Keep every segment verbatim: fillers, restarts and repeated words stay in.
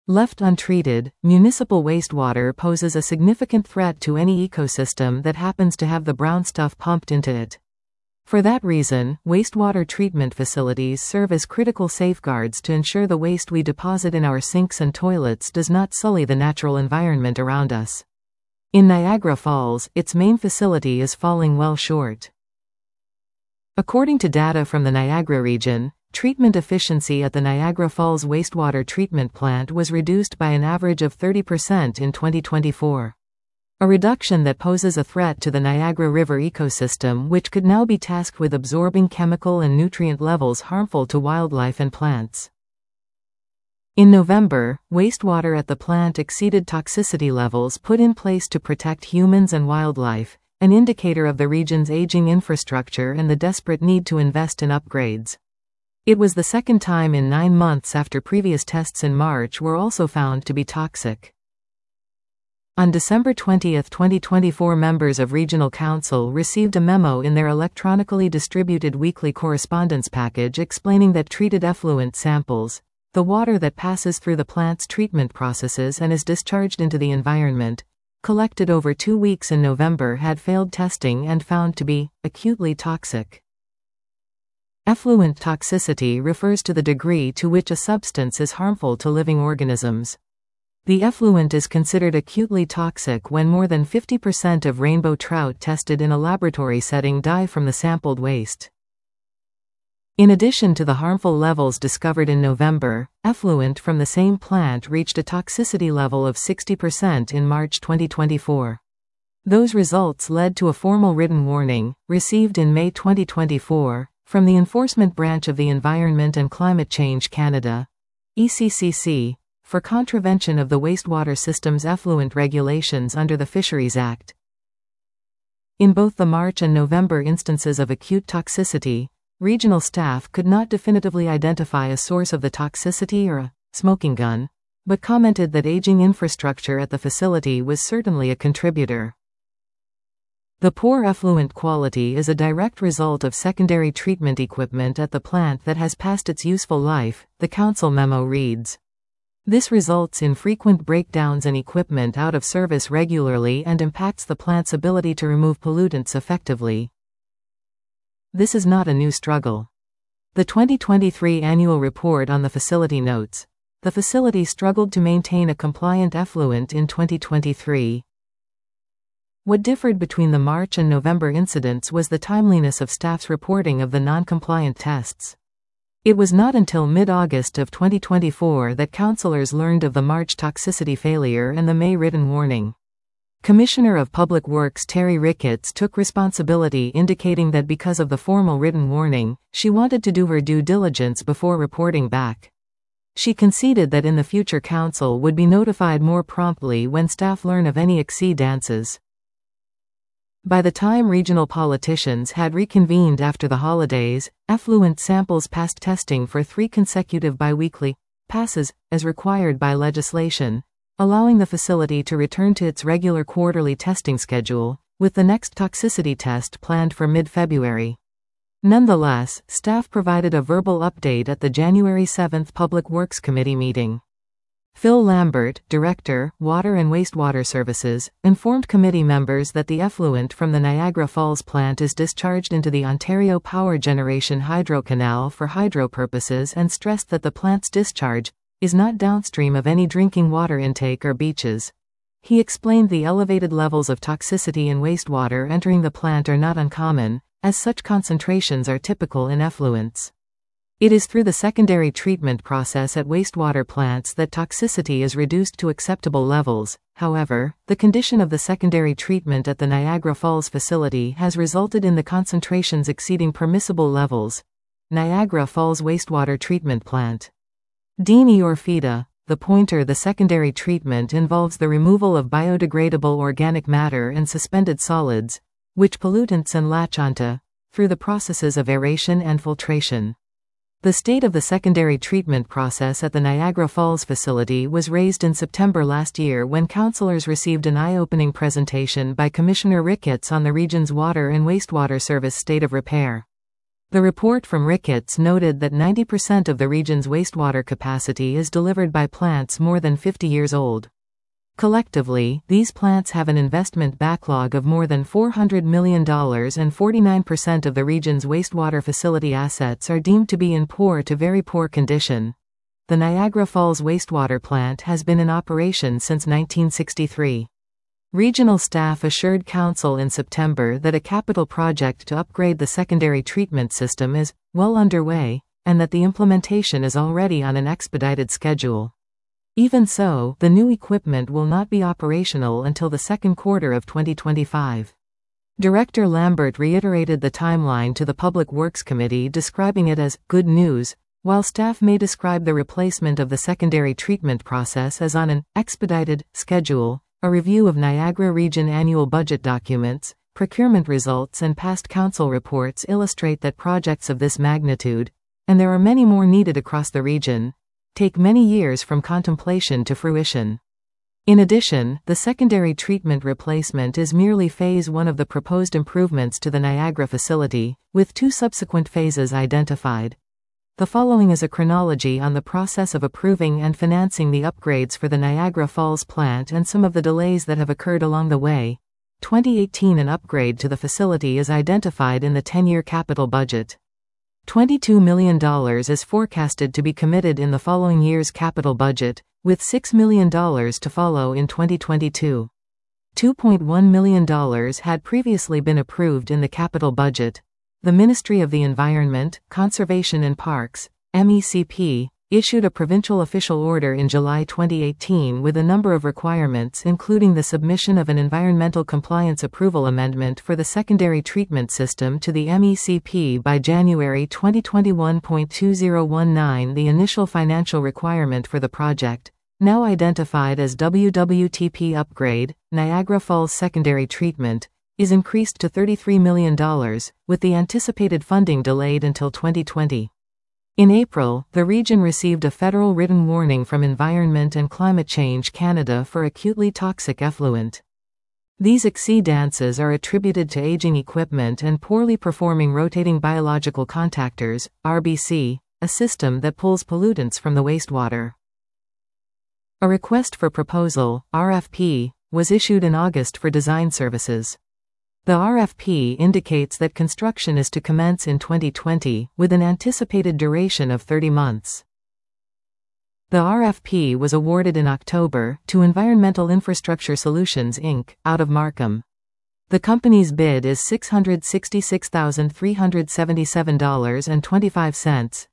Left untreated, municipal wastewater poses a significant threat to any ecosystem that happens to have the brown stuff pumped into it. For that reason, wastewater treatment facilities serve as critical safeguards to ensure the waste we deposit in our sinks and toilets does not sully the natural environment around us. In Niagara Falls, its main facility is falling well short. According to data from the Niagara region, treatment efficiency at the Niagara Falls wastewater treatment plant was reduced by an average of thirty percent in twenty twenty-four. A reduction that poses a threat to the Niagara River ecosystem, which could now be tasked with absorbing chemical and nutrient levels harmful to wildlife and plants. In November, wastewater at the plant exceeded toxicity levels put in place to protect humans and wildlife, an indicator of the region's aging infrastructure and the desperate need to invest in upgrades. It was the second time in nine months after previous tests in March were also found to be toxic. On December twentieth twenty twenty-four, members of Regional Council received a memo in their electronically distributed weekly correspondence package explaining that treated effluent samples, the water that passes through the plant's treatment processes and is discharged into the environment, collected over two weeks in November, had failed testing and found to be acutely toxic. Effluent toxicity refers to the degree to which a substance is harmful to living organisms. The effluent is considered acutely toxic when more than fifty percent of rainbow trout tested in a laboratory setting die from the sampled waste. In addition to the harmful levels discovered in November, effluent from the same plant reached a toxicity level of sixty percent in March twenty twenty-four. Those results led to a formal written warning, received in May twenty twenty-four, from the Enforcement Branch of the Environment and Climate Change Canada, E C C C, for contravention of the wastewater system's effluent regulations under the Fisheries Act. In both the March and November instances of acute toxicity, regional staff could not definitively identify a source of the toxicity or a smoking gun, but commented that aging infrastructure at the facility was certainly a contributor. The poor effluent quality is a direct result of secondary treatment equipment at the plant that has passed its useful life, the council memo reads. This results in frequent breakdowns and equipment out of service regularly and impacts the plant's ability to remove pollutants effectively. This is not a new struggle. The twenty twenty-three annual report on the facility notes, the facility struggled to maintain a compliant effluent in twenty twenty-three. What differed between the March and November incidents was the timeliness of staff's reporting of the non-compliant tests. It was not until mid-August of twenty twenty-four that councillors learned of the March toxicity failure and the May written warning. Commissioner of Public Works Terry Ricketts took responsibility, indicating that because of the formal written warning, she wanted to do her due diligence before reporting back. She conceded that in the future council would be notified more promptly when staff learn of any exceedances. By the time regional politicians had reconvened after the holidays, effluent samples passed testing for three consecutive biweekly passes, as required by legislation, allowing the facility to return to its regular quarterly testing schedule, with the next toxicity test planned for mid-February. Nonetheless, staff provided a verbal update at the January seventh Public Works Committee meeting. Phil Lambert, Director, Water and Wastewater Services, informed committee members that the effluent from the Niagara Falls plant is discharged into the Ontario Power Generation Hydro Canal for hydro purposes and stressed that the plant's discharge is not downstream of any drinking water intake or beaches. He explained the elevated levels of toxicity in wastewater entering the plant are not uncommon, as such concentrations are typical in effluents. It is through the secondary treatment process at wastewater plants that toxicity is reduced to acceptable levels. However, the condition of the secondary treatment at the Niagara Falls facility has resulted in the concentrations exceeding permissible levels. Niagara Falls Wastewater Treatment Plant. Dean Iorfida, the pointer. The secondary treatment involves the removal of biodegradable organic matter and suspended solids, which pollutants and latch onto, through the processes of aeration and filtration. The state of the secondary treatment process at the Niagara Falls facility was raised in September last year when councillors received an eye-opening presentation by Commissioner Ricketts on the region's water and wastewater service state of repair. The report from Ricketts noted that ninety percent of the region's wastewater capacity is delivered by plants more than fifty years old. Collectively, these plants have an investment backlog of more than four hundred million dollars, and forty-nine percent of the region's wastewater facility assets are deemed to be in poor to very poor condition. The Niagara Falls wastewater plant has been in operation since nineteen sixty-three. Regional staff assured Council in September that a capital project to upgrade the secondary treatment system is well underway, and that the implementation is already on an expedited schedule. Even so, the new equipment will not be operational until the second quarter of twenty twenty-five. Director Lambert reiterated the timeline to the Public Works Committee, describing it as good news, while staff may describe the replacement of the secondary treatment process as on an expedited schedule. A review of Niagara Region annual budget documents, procurement results, and past council reports illustrate that projects of this magnitude, and there are many more needed across the region, take many years from contemplation to fruition. In addition, the secondary treatment replacement is merely phase one of the proposed improvements to the Niagara facility, with two subsequent phases identified. The following is a chronology on the process of approving and financing the upgrades for the Niagara Falls plant and some of the delays that have occurred along the way. twenty eighteen An upgrade to the facility is identified in the ten-year capital budget. twenty-two million dollars is forecasted to be committed in the following year's capital budget, with six million dollars to follow in twenty twenty-two. two point one million dollars had previously been approved in the capital budget. The Ministry of the Environment, Conservation and Parks, M E C P, issued a provincial official order in July twenty eighteen with a number of requirements, including the submission of an environmental compliance approval amendment for the secondary treatment system to the M E C P by January twenty twenty-one. twenty nineteen The initial financial requirement for the project, now identified as W W T P Upgrade, Niagara Falls Secondary Treatment, is increased to thirty-three million dollars, with the anticipated funding delayed until twenty twenty. In April, the region received a federal written warning from Environment and Climate Change Canada for acutely toxic effluent. These exceedances are attributed to aging equipment and poorly performing rotating biological contactors, R B C, a system that pulls pollutants from the wastewater. A request for proposal, R F P, was issued in August for design services. The R F P indicates that construction is to commence in twenty twenty, with an anticipated duration of thirty months. The R F P was awarded in October to Environmental Infrastructure Solutions Incorporated, out of Markham. The company's bid is six hundred sixty-six thousand three hundred seventy-seven dollars and twenty-five cents.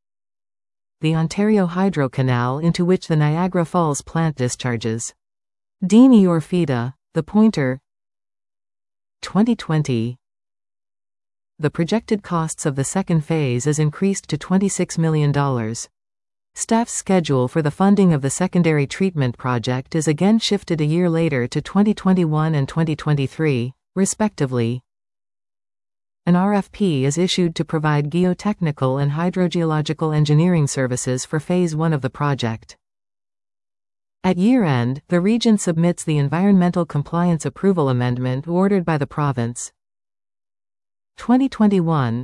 The Ontario Hydro Canal into which the Niagara Falls plant discharges. Dean E. Orfita, The Pointer. twenty twenty. The projected costs of the second phase is increased to twenty-six million dollars. Staff's schedule for the funding of the secondary treatment project is again shifted a year later to twenty twenty-one and twenty twenty-three, respectively. An R F P is issued to provide geotechnical and hydrogeological engineering services for phase one of the project. At year-end, the region submits the Environmental Compliance Approval Amendment ordered by the province. twenty twenty-one.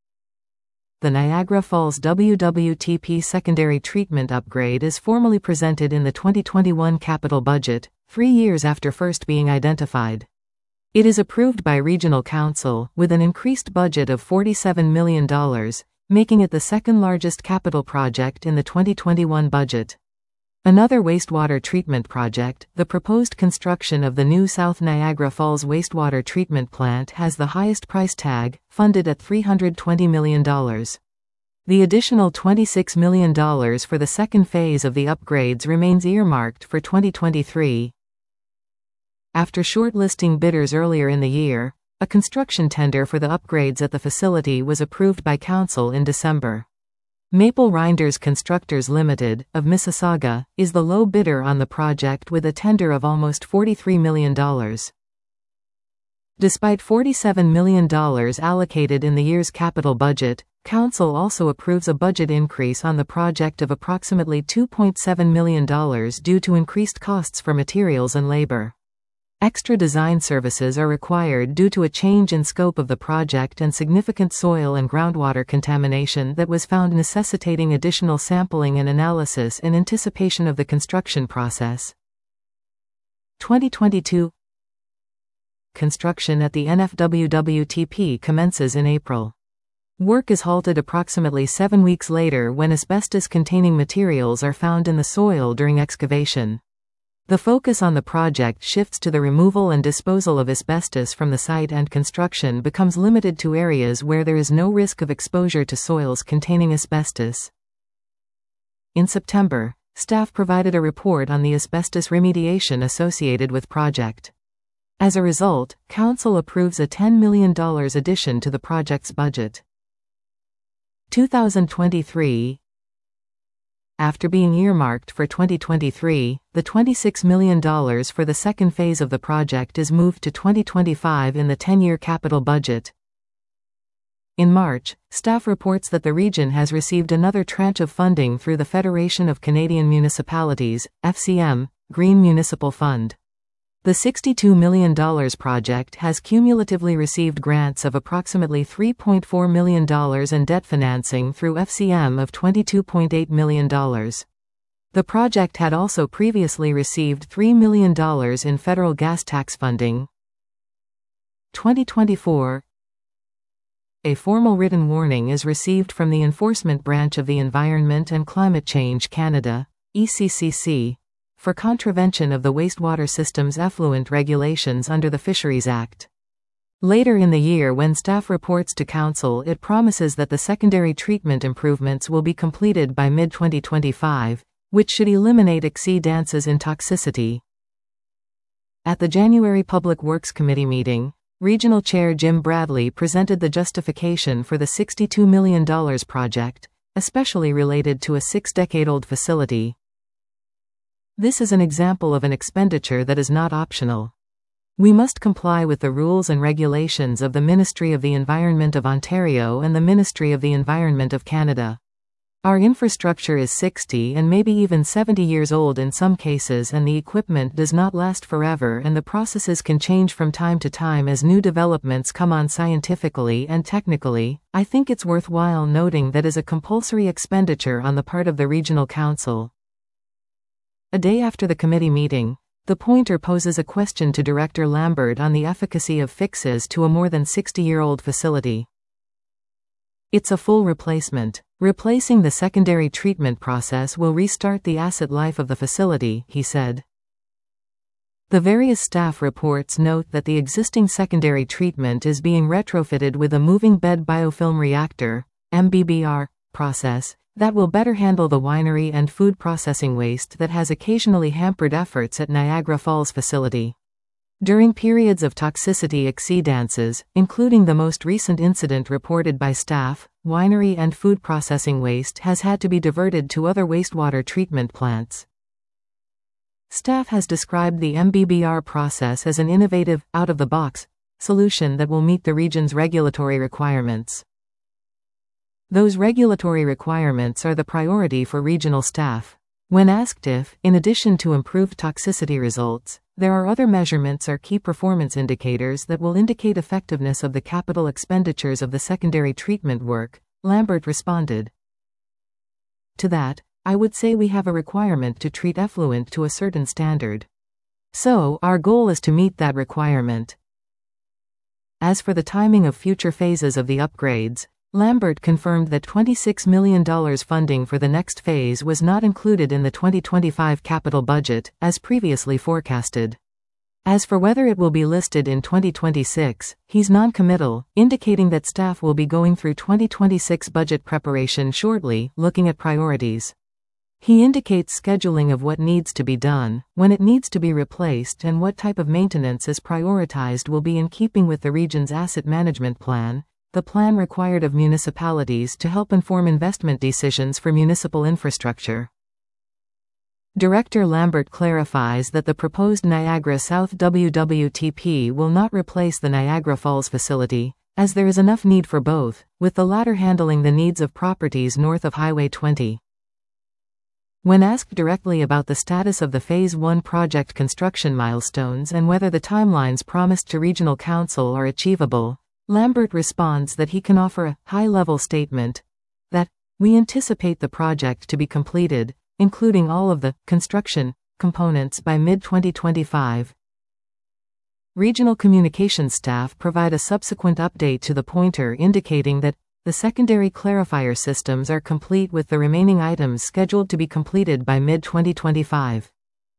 The Niagara Falls W W T P Secondary Treatment Upgrade is formally presented in the twenty twenty-one capital budget, three years after first being identified. It is approved by Regional Council, with an increased budget of forty-seven million dollars, making it the second largest capital project in the twenty twenty-one budget. Another wastewater treatment project, the proposed construction of the new South Niagara Falls Wastewater Treatment Plant, has the highest price tag, funded at three hundred twenty million dollars. The additional twenty-six million dollars for the second phase of the upgrades remains earmarked for twenty twenty-three. After shortlisting bidders earlier in the year, a construction tender for the upgrades at the facility was approved by Council in December. Maple Rinders Constructors Limited, of Mississauga, is the low bidder on the project with a tender of almost forty-three million dollars. Despite forty-seven million dollars allocated in the year's capital budget, Council also approves a budget increase on the project of approximately two point seven million dollars due to increased costs for materials and labor. Extra design services are required due to a change in scope of the project and significant soil and groundwater contamination that was found, necessitating additional sampling and analysis in anticipation of the construction process. twenty twenty-two Construction at the N F W W T P commences in April. Work is halted approximately seven weeks later when asbestos-containing materials are found in the soil during excavation. The focus on the project shifts to the removal and disposal of asbestos from the site, and construction becomes limited to areas where there is no risk of exposure to soils containing asbestos. In September, staff provided a report on the asbestos remediation associated with project. As a result, Council approves a ten million dollars addition to the project's budget. two thousand twenty-three After being earmarked for twenty twenty-three, the twenty-six million dollars for the second phase of the project is moved to twenty twenty-five in the ten-year capital budget. In March, staff reports that the region has received another tranche of funding through the Federation of Canadian Municipalities, F C M, Green Municipal Fund. The sixty-two million dollars project has cumulatively received grants of approximately three point four million dollars and debt financing through F C M of twenty-two point eight million dollars. The project had also previously received three million dollars in federal gas tax funding. twenty twenty-four A formal written warning is received from the Enforcement Branch of the Environment and Climate Change Canada, E C C C, for contravention of the wastewater system's effluent regulations under the Fisheries Act. Later in the year, when staff reports to Council, it promises that the secondary treatment improvements will be completed by mid twenty twenty-five, which should eliminate exceedances in toxicity. At the January Public Works Committee meeting, Regional Chair Jim Bradley presented the justification for the sixty-two million dollars project, especially related to a six-decade-old facility. This is an example of an expenditure that is not optional. We must comply with the rules and regulations of the Ministry of the Environment of Ontario and the Ministry of the Environment of Canada. Our infrastructure is sixty and maybe even seventy years old in some cases, and the equipment does not last forever, and the processes can change from time to time as new developments come on scientifically and technically. I think it's worthwhile noting that is a compulsory expenditure on the part of the Regional Council. A day after the committee meeting, the Pointer poses a question to Director Lambert on the efficacy of fixes to a more than sixty-year-old facility. It's a full replacement. Replacing the secondary treatment process will restart the asset life of the facility, he said. The various staff reports note that the existing secondary treatment is being retrofitted with a moving bed biofilm reactor, M B B R, process that will better handle the winery and food processing waste that has occasionally hampered efforts at Niagara Falls facility. During periods of toxicity exceedances, including the most recent incident reported by staff, winery and food processing waste has had to be diverted to other wastewater treatment plants. Staff has described the M B B R process as an innovative, out-of-the-box solution that will meet the region's regulatory requirements. Those regulatory requirements are the priority for regional staff. When asked if, in addition to improved toxicity results, there are other measurements or key performance indicators that will indicate effectiveness of the capital expenditures of the secondary treatment work, Lambert responded. To that, I would say we have a requirement to treat effluent to a certain standard. So, our goal is to meet that requirement. As for the timing of future phases of the upgrades, Lambert confirmed that twenty-six million dollars funding for the next phase was not included in the twenty twenty-five capital budget, as previously forecasted. As for whether it will be listed in twenty twenty-six, he's non-committal, indicating that staff will be going through twenty twenty-six budget preparation shortly, looking at priorities. He indicates scheduling of what needs to be done, when it needs to be replaced, and what type of maintenance is prioritized will be in keeping with the region's asset management plan, the plan required of municipalities to help inform investment decisions for municipal infrastructure. Director Lambert clarifies that the proposed Niagara South W W T P will not replace the Niagara Falls facility, as there is enough need for both, with the latter handling the needs of properties north of Highway twenty. When asked directly about the status of the Phase one project construction milestones and whether the timelines promised to Regional Council are achievable, Lambert responds that he can offer a high-level statement that, "We anticipate the project to be completed, including all of the construction components by mid twenty twenty-five. Regional communications staff provide a subsequent update to the pointer indicating that the secondary clarifier systems are complete with the remaining items scheduled to be completed by mid twenty twenty-five.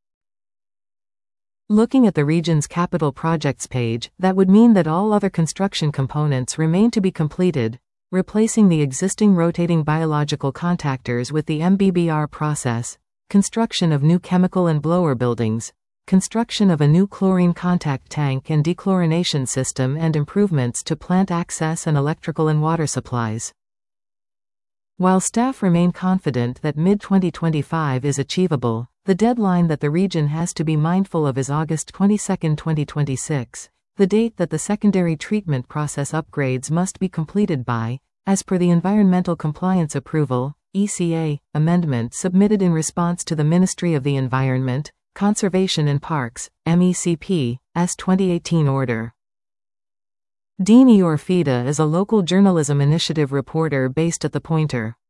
Looking at the region's capital projects page, that would mean that all other construction components remain to be completed, replacing the existing rotating biological contactors with the M B B R process, construction of new chemical and blower buildings, construction of a new chlorine contact tank and dechlorination system, and improvements to plant access and electrical and water supplies. While staff remain confident that mid twenty twenty-five is achievable, the deadline that the region has to be mindful of is August twenty-second, twenty twenty-six, the date that the secondary treatment process upgrades must be completed by, as per the Environmental Compliance Approval (E C A) amendment submitted in response to the Ministry of the Environment, Conservation and Parks (M E C P) S twenty eighteen order. Dean Eor Fida is a local journalism initiative reporter based at the Pointer.